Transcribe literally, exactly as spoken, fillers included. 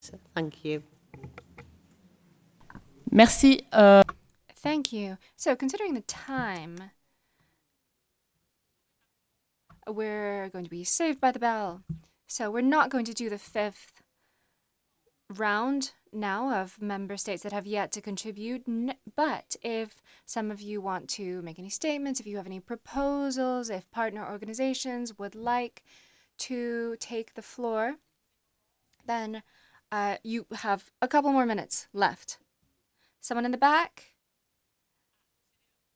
Thank you. Merci. Euh, Thank you. So, considering the time, we're going to be saved by the bell. So, we're not going to do the fifth round now of member states that have yet to contribute. But if some of you want to make any statements, if you have any proposals, if partner organizations would like to take the floor, then uh, you have a couple more minutes left. Someone in the back?